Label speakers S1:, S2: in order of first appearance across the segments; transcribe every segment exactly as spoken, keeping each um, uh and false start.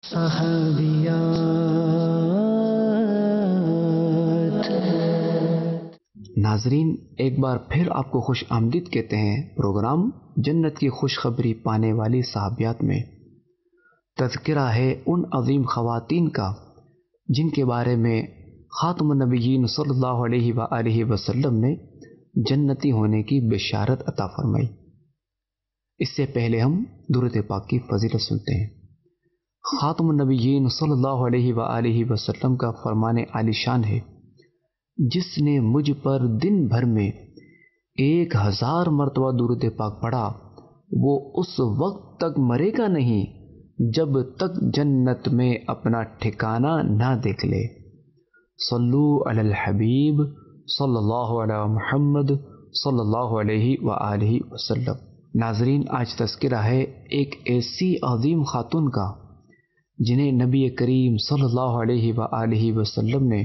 S1: صحابیات۔
S2: ناظرین، ایک بار پھر آپ کو خوش آمدید کہتے ہیں پروگرام جنت کی خوشخبری پانے والی صحابیات میں۔ تذکرہ ہے ان عظیم خواتین کا جن کے بارے میں خاتم النبیین صلی اللہ علیہ وآلہ وسلم نے جنتی ہونے کی بشارت عطا فرمائی۔ اس سے پہلے ہم درود پاک کی فضیلت سنتے ہیں۔ خاتم النبیین صلی اللہ علیہ وآلہ وسلم کا فرمان عالی شان ہے، جس نے مجھ پر دن بھر میں ایک ہزار مرتبہ درود پاک پڑھا، وہ اس وقت تک مرے گا نہیں جب تک جنت میں اپنا ٹھکانہ نہ دیکھ لے۔ صلو علی الحبیب صلی اللہ علی محمد صلی اللہ علیہ وآلہ وسلم۔ ناظرین، آج تذکرہ ہے ایک ایسی عظیم خاتون کا جنہیں نبی کریم صلی اللہ علیہ وآلہ وسلم نے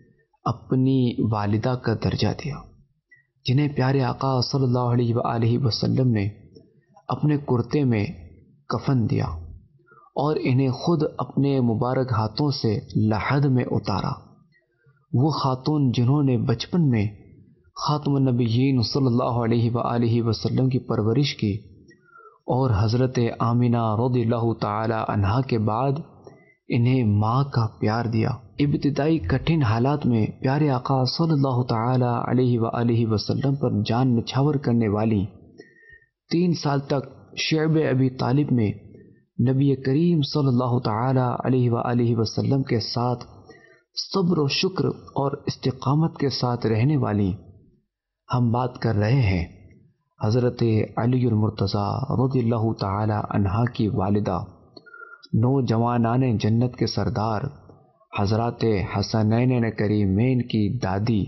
S2: اپنی والدہ کا درجہ دیا، جنہیں پیارے آقا صلی اللہ علیہ وآلہ وسلم نے اپنے کرتے میں کفن دیا اور انہیں خود اپنے مبارک ہاتھوں سے لحد میں اتارا۔ وہ خاتون جنہوں نے بچپن میں خاتم النبیین صلی اللہ علیہ وآلہ وسلم کی پرورش کی اور حضرت آمنہ رضی اللہ تعالی عنہا کے بعد انہیں ماں کا پیار دیا۔ ابتدائی کٹھن حالات میں پیارے آقا صلی اللہ تعالی علیہ وآلہ وسلم پر جان نچھاور کرنے والی تین سال تک شعب ابی طالب میں نبی کریم صلی اللہ تعالی علیہ وآلہ وسلم کے ساتھ صبر و شکر اور استقامت کے ساتھ رہنے والی ہم بات کر رہے ہیں حضرت علی المرتضیٰ رضی اللہ تعالی عنہا کی والدہ، نوجوانان جنت کے سردار حضرات حسنین کریمین کی دادی،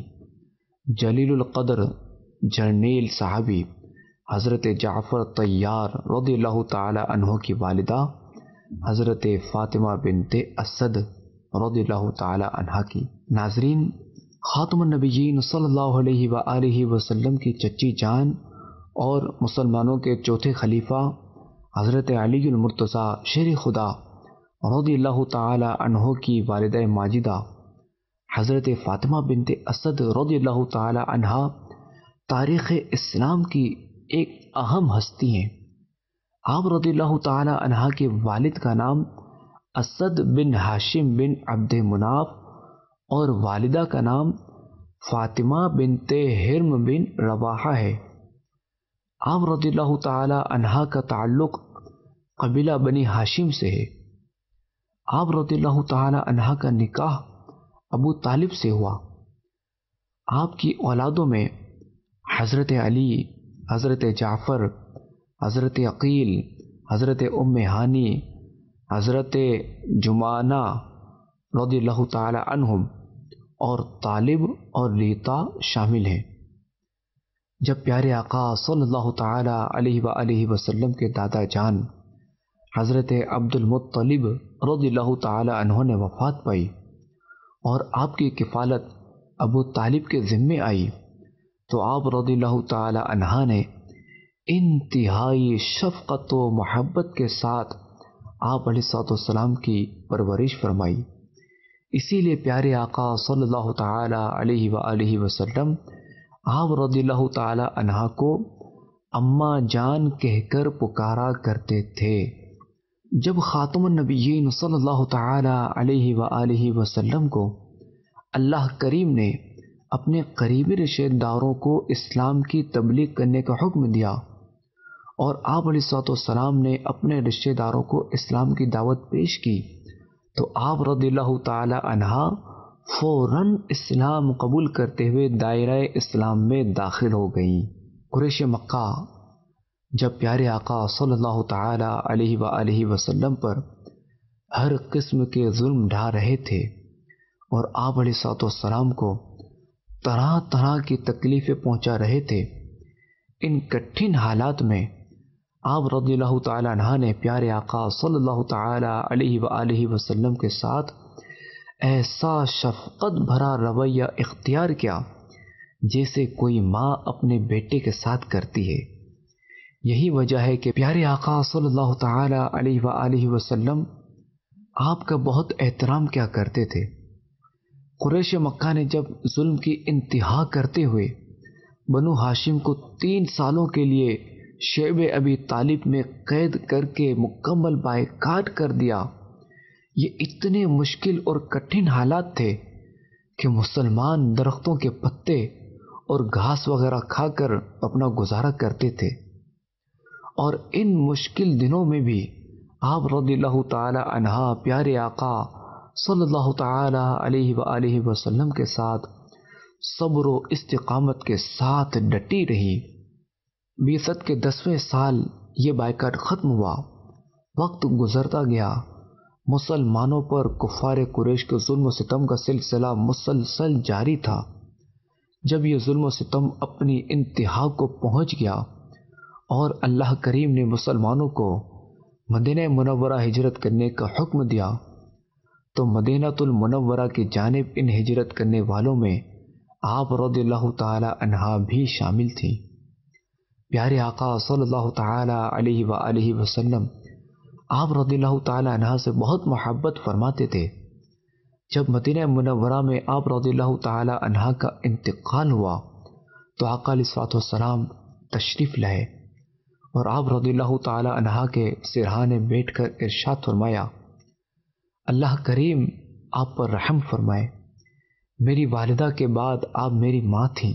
S2: جلیل القدر جرنیل صحابی حضرت جعفر طیار رضی اللہ تعالی عنہ کی والدہ حضرت فاطمہ بنت اسد رضی اللہ تعالی عنہ کی۔ ناظرین، خاتم النبیین صلی اللہ علیہ وآلہ وسلم کی چچی جان اور مسلمانوں کے چوتھے خلیفہ حضرت علی المرتضیٰ شیر خدا رضی اللہ تعالی عنہ کی والدہ ماجدہ حضرت فاطمہ بنت اسد رضی اللہ تعالی عنہا تاریخ اسلام کی ایک اہم ہستی ہیں۔ آپ رضی اللہ تعالی عنہ کے والد کا نام اسد بن ہاشم بن عبد مناف اور والدہ کا نام فاطمہ بنت ہرم بن رواحہ ہے۔ آپ رضی اللہ تعالی عنہ کا تعلق قبیلہ بنی ہاشم سے ہے۔ آپ رضی اللہ تعالی عنہ کا نکاح ابو طالب سے ہوا۔ آپ کی اولادوں میں حضرت علی، حضرت جعفر، حضرت عقیل، حضرت ام ہانی، حضرت جمانہ رضی اللہ تعالی عنہم اور طالب اور ریتا شامل ہیں۔ جب پیارے آقا صلی اللہ تعالی علیہ وآلہ وسلم کے دادا جان حضرت عبد المطلب رضی اللہ تعالی عنہ نے وفات پائی اور آپ کی کفالت ابو طالب کے ذمے آئی، تو آپ رضی اللہ تعالی عنہ نے انتہائی شفقت و محبت کے ساتھ آپ علیہ الصلوۃ والسلام کی پرورش فرمائی۔ اسی لیے پیارے آقا صلی اللہ تعالی علیہ وآلہ وسلم آپ رضی اللہ تعالی عنہ کو اماں جان کہہ کر پکارا کرتے تھے۔ جب خاتم النبیین صلی اللہ تعالی علیہ وآلہ وسلم کو اللہ کریم نے اپنے قریبی رشتہ داروں کو اسلام کی تبلیغ کرنے کا حکم دیا اور آپ علیہ الصلوۃ والسلام نے اپنے رشتہ داروں کو اسلام کی دعوت پیش کی، تو آپ رضی اللہ تعالی عنہ فوراً اسلام قبول کرتے ہوئے دائرہ اسلام میں داخل ہو گئیں۔ قریش مکہ جب پیارے آقا صلی اللہ تعالی علیہ وآلہ وسلم پر ہر قسم کے ظلم ڈھا رہے تھے اور آپ علیہ الصلوۃ والسلام کو طرح طرح کی تکلیفیں پہنچا رہے تھے، ان کٹھن حالات میں آپ رضی اللہ تعالی عنہ نے پیارے آقا صلی اللہ تعالی علیہ وآلہ وسلم کے ساتھ ایسا شفقت بھرا رویہ اختیار کیا جیسے کوئی ماں اپنے بیٹے کے ساتھ کرتی ہے۔ یہی وجہ ہے کہ پیارے آقا صلی اللہ تعالی علیہ وآلہ وسلم آپ کا بہت احترام کیا کرتے تھے۔ قریش مکہ نے جب ظلم کی انتہا کرتے ہوئے بنو ہاشم کو تین سالوں کے لیے شیب ابی طالب میں قید کر کے مکمل بائیکاٹ کر دیا، یہ اتنے مشکل اور کٹھن حالات تھے کہ مسلمان درختوں کے پتے اور گھاس وغیرہ کھا کر اپنا گزارا کرتے تھے، اور ان مشکل دنوں میں بھی آپ رضی اللہ تعالی عنہ پیارے آقا صلی اللہ تعالی علیہ وآلہ وسلم کے ساتھ صبر و استقامت کے ساتھ ڈٹی رہی۔ بعثت کے دسویں سال یہ بائیکاٹ ختم ہوا، وقت گزرتا گیا، مسلمانوں پر کفار قریش کے ظلم و ستم کا سلسلہ مسلسل جاری تھا۔ جب یہ ظلم و ستم اپنی انتہا کو پہنچ گیا اور اللہ کریم نے مسلمانوں کو مدینہ منورہ ہجرت کرنے کا حکم دیا، تو مدینہ المنورہ کی جانب ان ہجرت کرنے والوں میں آپ رضی اللہ تعالی عنہ بھی شامل تھی۔ پیارے آقا صلی اللہ تعالی علیہ وآلہ وسلم آپ رضی اللہ تعالی عنہ سے بہت محبت فرماتے تھے۔ جب مدینہ منورہ میں آپ رضی اللہ تعالی عنہ کا انتقال ہوا تو آقا علیہ الصلوۃ والسلام تشریف لائے اور آپ رضی اللہ تعالی عنہ کے سرہانے بیٹھ کر ارشاد فرمایا، اللہ کریم آپ پر رحم فرمائے، میری والدہ کے بعد آپ میری ماں تھیں،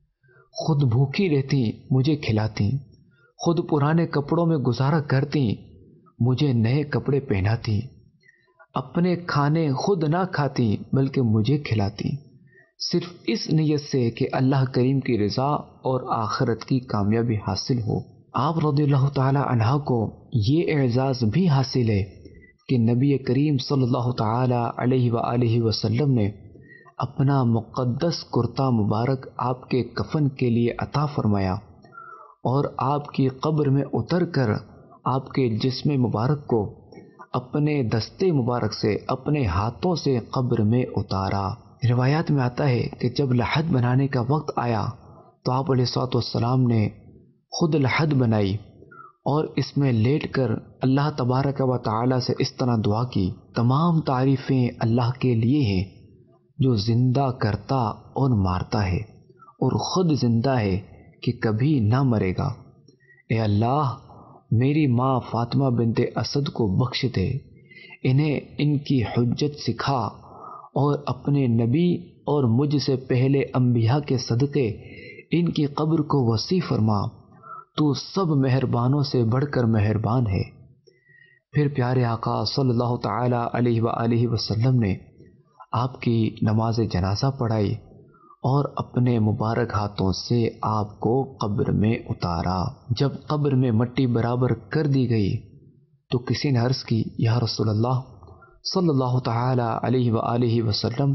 S2: خود بھوکی رہتی مجھے کھلاتی، خود پرانے کپڑوں میں گزارا کرتی مجھے نئے کپڑے پہناتی، اپنے کھانے خود نہ کھاتی بلکہ مجھے کھلاتی، صرف اس نیت سے کہ اللہ کریم کی رضا اور آخرت کی کامیابی حاصل ہو۔ آپ رضی اللہ تعالی عنہ کو یہ اعزاز بھی حاصل ہے کہ نبی کریم صلی اللہ تعالی علیہ وآلہ وسلم نے اپنا مقدس کرتا مبارک آپ کے کفن کے لیے عطا فرمایا اور آپ کی قبر میں اتر کر آپ کے جسم مبارک کو اپنے دستے مبارک سے اپنے ہاتھوں سے قبر میں اتارا۔ روایات میں آتا ہے کہ جب لحد بنانے کا وقت آیا تو آپ علیہ الصلوۃ والسلام نے خود لحد بنائی اور اس میں لیٹ کر اللہ تبارک و تعالی سے اس طرح دعا کی، تمام تعریفیں اللہ کے لیے ہیں جو زندہ کرتا اور مارتا ہے اور خود زندہ ہے کہ کبھی نہ مرے گا۔ اے اللہ میری ماں فاطمہ بنت اسد کو بخش دے، انہیں ان کی حجت سکھا اور اپنے نبی اور مجھ سے پہلے انبیاء کے صدقے ان کی قبر کو وسیع فرما، تو سب مہربانوں سے بڑھ کر مہربان ہے۔ پھر پیارے آقا صلی اللہ تعالی علیہ وآلہ وسلم نے آپ کی نماز جنازہ پڑھائی اور اپنے مبارک ہاتھوں سے آپ کو قبر میں اتارا۔ جب قبر میں مٹی برابر کر دی گئی تو کسی نے عرض کی، یا رسول اللہ صلی اللہ تعالی علیہ وآلہ وسلم،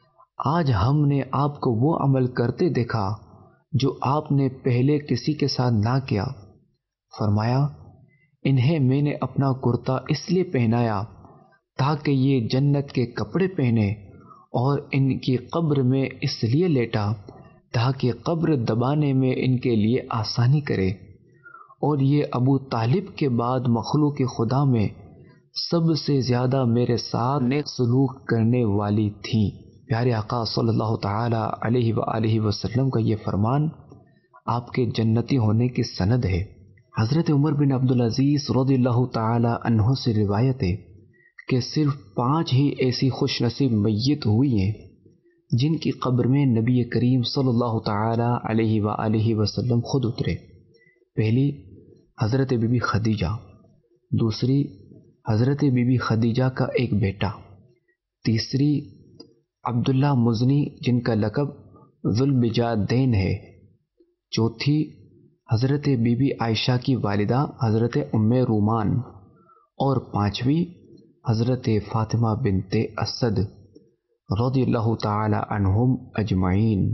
S2: آج ہم نے آپ کو وہ عمل کرتے دیکھا جو آپ نے پہلے کسی کے ساتھ نہ کیا۔ فرمایا، انہیں میں نے اپنا کرتا اس لیے پہنایا تاکہ یہ جنت کے کپڑے پہنے، اور ان کی قبر میں اس لیے لیٹا تاکہ قبر دبانے میں ان کے لیے آسانی کرے، اور یہ ابو طالب کے بعد مخلوق خدا میں سب سے زیادہ میرے ساتھ نیک سلوک کرنے والی تھیں۔ پیارے آقا صلی اللہ تعالی علیہ وآلہ وسلم کا یہ فرمان آپ کے جنتی ہونے کی سند ہے۔ حضرت عمر بن عبدالعزیز رضی اللہ تعالی عنہ سے روایت ہے کہ صرف پانچ ہی ایسی خوش نصیب میت ہوئی ہیں جن کی قبر میں نبی کریم صلی اللہ تعالی علیہ وآلہ وسلم خود اترے۔ پہلی حضرت بی بی خدیجہ، دوسری حضرت بی بی خدیجہ کا ایک بیٹا، تیسری عبداللہ مزنی جن کا لقب ذوالبجادین ہے، چوتھی حضرت بی بی عائشہ کی والدہ حضرت ام رومان، اور پانچویں حضرت فاطمہ بنت اسد رضی اللہ تعالی عنہم اجمعین۔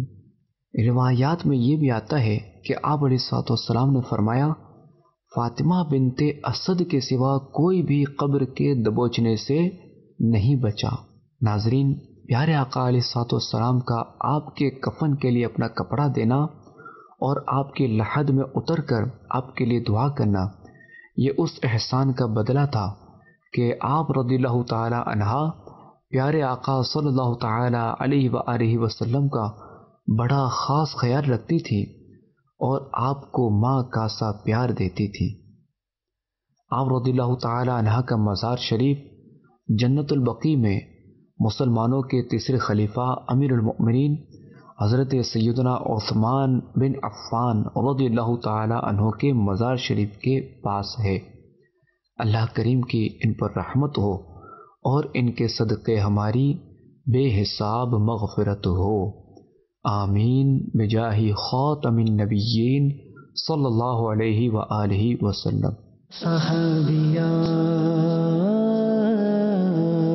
S2: روایات میں یہ بھی آتا ہے کہ آپ علیہ الصلوۃ والسلام نے فرمایا، فاطمہ بنت اسد کے سوا کوئی بھی قبر کے دبوچنے سے نہیں بچا۔ ناظرین، پیارے آقا علیہ الصلوۃ والسلام کا آپ کے کفن کے لیے اپنا کپڑا دینا اور آپ کے لحد میں اتر کر آپ کے لیے دعا کرنا، یہ اس احسان کا بدلہ تھا کہ آپ رضی اللہ تعالی عنہا پیارے آقا صلی اللہ تعالی علیہ وآلہ وسلم کا بڑا خاص خیال رکھتی تھی اور آپ کو ماں کا سا پیار دیتی تھی۔ آپ رضی اللہ تعالی عنہ کا مزار شریف جنت البقیع میں مسلمانوں کے تیسرے خلیفہ امیر المؤمنین حضرت سیدنا عثمان بن عفان رضی اللہ تعالی عنہ کے مزار شریف کے پاس ہے۔ اللہ کریم کی ان پر رحمت ہو اور ان کے صدقے ہماری بے حساب مغفرت ہو، آمین بجاہ خاتم النبیین صلی اللہ علیہ وآلہ وسلم۔
S1: صحابیات